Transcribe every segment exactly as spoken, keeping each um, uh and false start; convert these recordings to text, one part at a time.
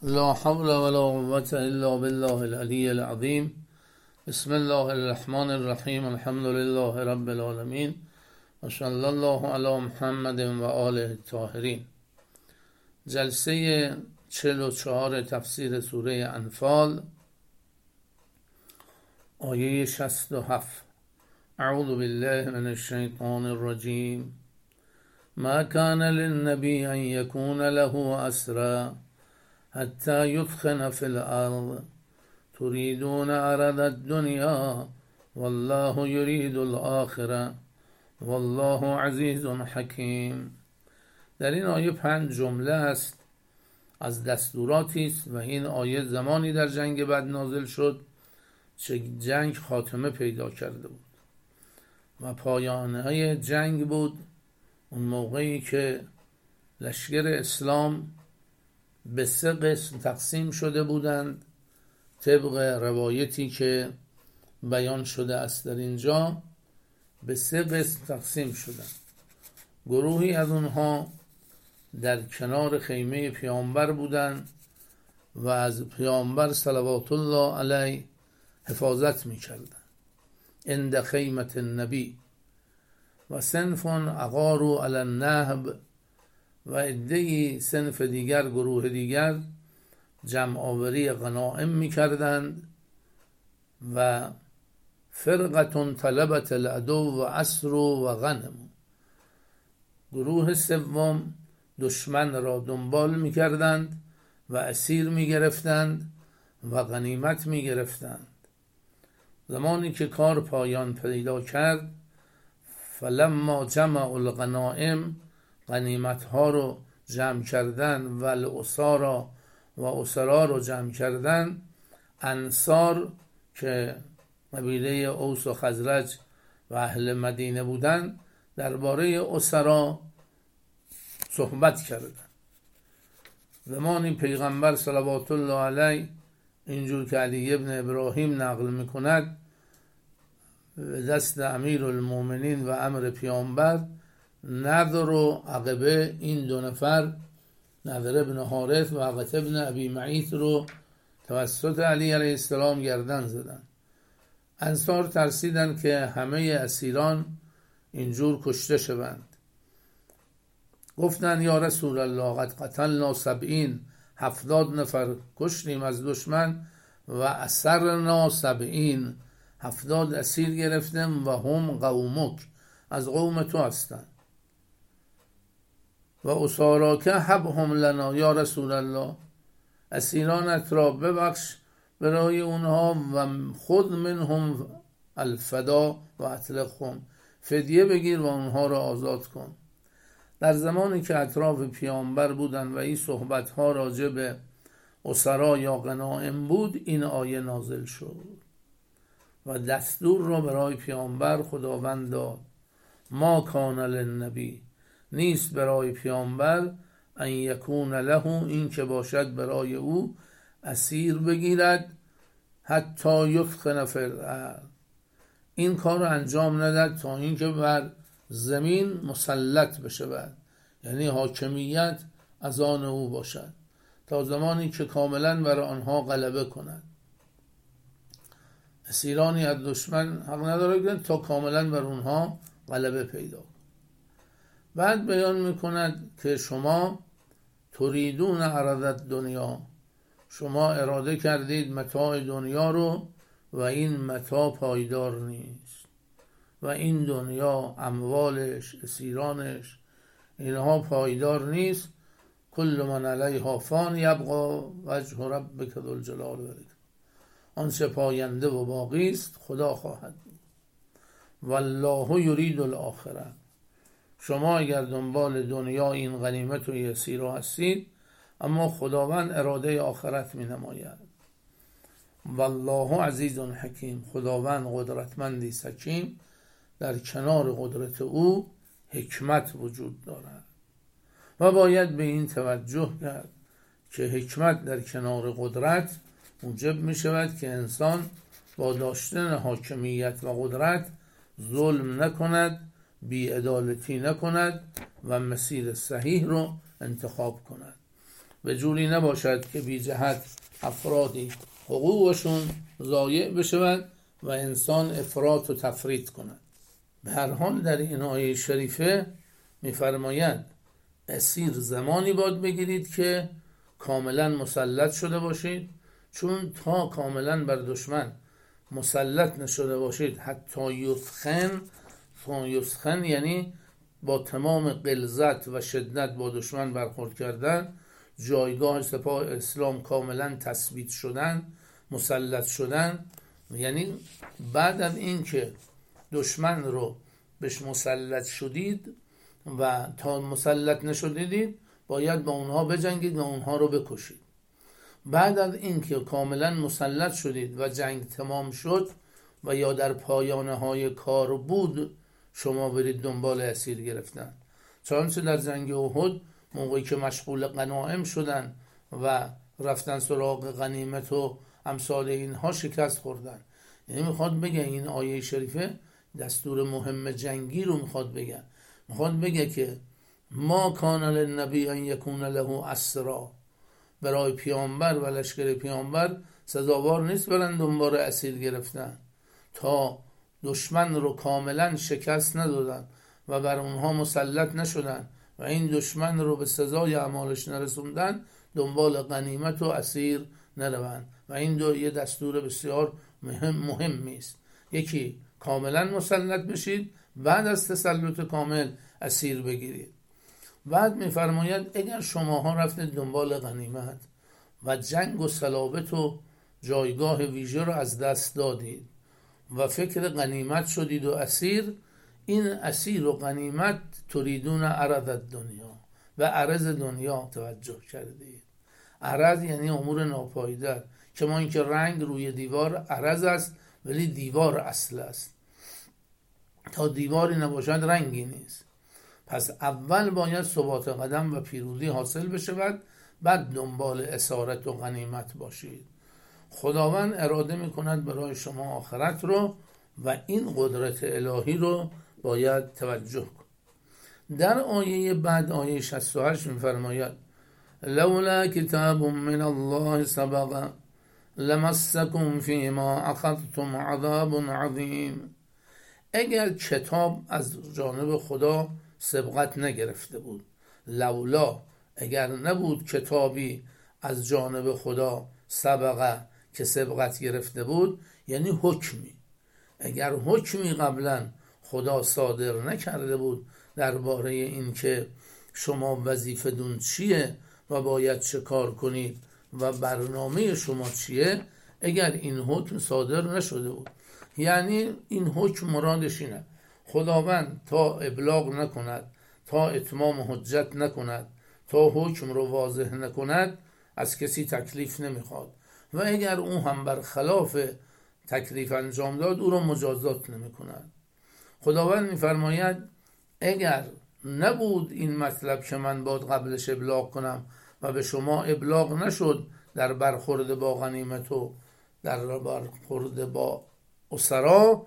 لا حول ولا قوة إلا بالله العلي العظيم. بسم الله الرحمن الرحیم. الحمد لله رب العالمین و صلی الله علی محمد و آله الطاهرین. جلسه چهل و چهار تفسیر سوره انفال، آیه شصت و هفت. اعوذ بالله من الشیطان الرجیم. ما كان للنبي أن يكون له أسرى حتى يثخن في الأرض تريدون عرض الدنيا والله يريد الآخرة والله عزیز حکیم. در این آیه پنج جمله است از دستوراتی است و این آیه زمانی در جنگ بدر نازل شد که جنگ خاتمه پیدا کرده بود و پایانه جنگ بود. اون موقعی که لشکر اسلام به سه قسم تقسیم شده بودند طبق روایتی که بیان شده است در اینجا. به سه قسم تقسیم شدند. گروهی از اونها در کنار خیمه پیامبر بودند و از پیامبر صلوات الله علیه حفاظت می‌کردند عند خیمة النبی. و صنف اغاروا علی النهب، و عده‌ای صنف دیگر، گروه دیگر جمع آوری غنائم می‌کردند. و فرقة طلبت العدو و اسر و غنم، گروه سوم دشمن را دنبال می‌کردند و اسیر می‌گرفتند و غنیمت می‌گرفتند. زمانی که کار پایان پیدا کرد، فلما جمع الغنائم، غنیمت ها رو جمع کردن و الاسارا و اسرا رو جمع کردن، انصار که قبیله اوس و خزرج و اهل مدینه بودن درباره اسرا صحبت کردن. زمانی پیغمبر صلوات الله علیه، اینجور که علی ابن ابراهیم نقل میکند، دست امیر المومنین و امر پیامبر نضر و عقبه این دو نفر، نضر ابن حارث و عقبه ابن ابی معیط رو توسط علی علیه السلام گردن زدن. انصار ترسیدن که همه اسیران اینجور کشته شوند. گفتن یا رسول الله قد قتلنا سبعین، هفتاد نفر کشتیم از دشمن، و اسرنا سبعین، هفتاد اسیر گرفتم، و هم قومک، از قوم تو هستند. و اساراک حبهم لنا یا رسول الله، اسیرانت را ببخش برای اونها و خود منهم الفدا و اطلقهم، فدیه بگیر و اونها را آزاد کن. در زمانی که اطراف پیامبر بودن و این صحبت ها راجع به اسرا یا غنائم بود، این آیه نازل شد و دستور را برای پیامبر خداوند داد. ما کان للنبی، نیست برای پیامبر، ان یکون له، این که باشد برای او اسیر بگیرد، حتی یثخن فی الارض، این کار رو انجام نداد تا اینکه بر زمین مسلط بشود، یعنی حاکمیت از آن او باشد، تا زمانی که کاملا بر آنها غلبه کند. اسیرانی از دشمن حق نداره تا کاملا بر اونها غلبه پیدا کند. بعد بیان میکند که شما تریدون عرض دنیا، شما اراده کردید متاع دنیا رو و این متاع پایدار نیست و این دنیا، اموالش، اسیرانش، اینها پایدار نیست. کل من علیها فان یبقی وجه ربک ذو الجلال و الاکرام، آنچه پاینده و باقی است خدا خواهد بود. والله یرید الاخره، شما اگر دنبال دنیا این غنیمت و اسیر هستید، اما خداوند اراده آخرت می نماید. والله عزیز حکیم، خداوند قدرتمندی حکیم، در کنار قدرت او حکمت وجود دارد. و باید به این توجه کرد که حکمت در کنار قدرت موجب می شود که انسان با داشتن حاکمیت و قدرت ظلم نکند، بی‌عدالتی نکند و مسیر صحیح رو انتخاب کند. به جوری نباشد که بی جهت افرادی حقوقشون ضایع بشود و انسان افراط و تفریط کند. به هر حال در این آیه شریفه می‌فرماید اسیر زمانی باید بگیرید که کاملا مسلط شده باشید، چون تا کاملا بر دشمن مسلط نشده باشید حتی یثخن، یثخن یعنی با تمام غلظت و شدت با دشمن برخورد کردن، جایگاه سپاه اسلام کاملا تثبیت شدن، مسلط شدن، یعنی بعد از این که دشمن رو بهش مسلط شدید و تا مسلط نشدید باید با اونها بجنگید و اونها رو بکشید. بعد از این که کاملا مسلط شدید و جنگ تمام شد و یا در پایانه های کار بود، شما برید دنبال اسیر گرفتن. چنانچه در جنگ احد موقعی که مشغول غنایم شدن و رفتن سراغ غنیمت و امثال اینها شکست خوردن. یعنی میخواد بگه این آیه شریفه دستور مهم جنگی رو میخواد بگه. میخواد بگه که ما کان للنبی ان یکون له اسرا، برای پیامبر و لشکر پیامبر سزاوار نیست برن دنبال اسیر گرفتن تا دشمن رو کاملا شکست ندادن و بر اونها مسلط نشدن و این دشمن رو به سزای اعمالش نرسوندن، دنبال غنیمت و اسیر نروند. و این دو یه دستور بسیار مهم مهمی است. یکی کاملا مسلط بشید، بعد از تسلط کامل اسیر بگیرید. بعد میفرماید اگر شماها رفتید دنبال غنیمت و جنگ و صلابت و جایگاه ویژه رو از دست دادید و فکر غنیمت شدید و اسیر، این اسیر و غنیمت تریدون عرض دنیا، و عرض دنیا توجه کردید. عرض یعنی امور ناپایدار، که ما اینکه رنگ روی دیوار عرض است ولی دیوار اصل است، تا دیواری نباشد رنگی نیست. پس اول باید ثبات قدم و پیروزی حاصل بشود، بعد دنبال اسارت و غنیمت باشید. خداوند اراده میکند برای شما آخرت رو و این قدرت الهی رو باید توجه کن. در آیه بعد آیه شصت و هشت میفرماید لولا کتاب من الله سبق لمسکم فیما اخذتم عذاب عظیم. اگر کتاب از جانب خدا سبقت نگرفته بود، لولا اگر نبود کتابی از جانب خدا سبقه که سبقت گرفته بود، یعنی حکمی، اگر حکمی قبلا خدا صادر نکرده بود درباره این که شما وظیفه دون چیه و باید چه کار کنید و برنامه شما چیه، اگر این حکم صادر نشده بود، یعنی این حکم مرادش اینه خداوند تا ابلاغ نکند، تا اتمام حجت نکند، تا حکم رو واضح نکند، از کسی تکلیف نمیخواد و اگر اون هم بر خلاف تکلیف انجام داد او رو مجازات نمیکند. خداوند میفرماید اگر نبود این مطلب که من باید قبلش ابلاغ کنم و به شما ابلاغ نشد در برخورد با غنیمت و در برخورد با اسرا،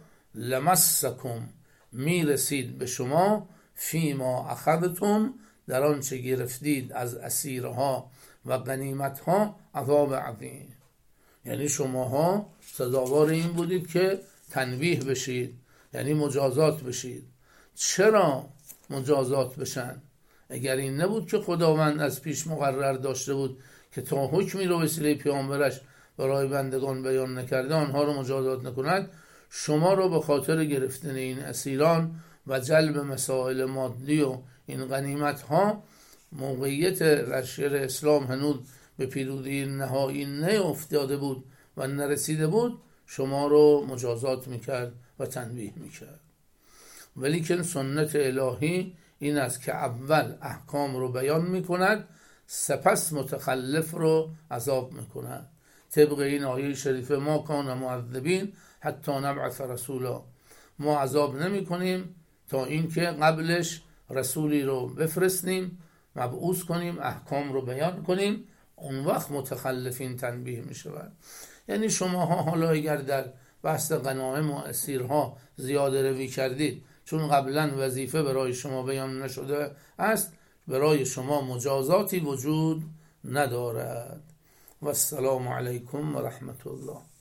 لمسکم میرسید به شما فیما اخذتم در آنچه گرفتید از اسیرها و غنیمتها عذاب عظیم. یعنی شماها سزاوار این بودید که تنبیه بشید، یعنی مجازات بشید. چرا مجازات بشن؟ اگر این نبود که خداوند از پیش مقرر داشته بود که تا حکمی رو وسیله پیامبرش برای بندگان بیان نکرده آنها رو مجازات نکند، شما رو به خاطر گرفتن این اسیران و جلب مسائل مادی و این غنیمت ها، موقعیت لشکر اسلام هنوز به پیروزی نهایی نیفتاده بود و نرسیده بود، شما رو مجازات میکرد و تنبیه میکرد. ولیکن سنت الهی این است که اول احکام رو بیان میکند، سپس متخلف رو عذاب میکند. طبق این آیه شریفه ما کان معذبین حتی نبعث رسولا، ما عذاب نمی کنیم تا اینکه قبلش رسولی رو بفرستیم، مبعوث کنیم، احکام رو بیان کنیم، اون وقت متخلفین تنبیه می شود. یعنی شماها حالا اگر در بحث غنایم و اسیرها زیاده روی کردید چون قبلا وظیفه برای شما بیان نشده است، برای شما مجازاتی وجود ندارد. و السلام علیکم و رحمت الله.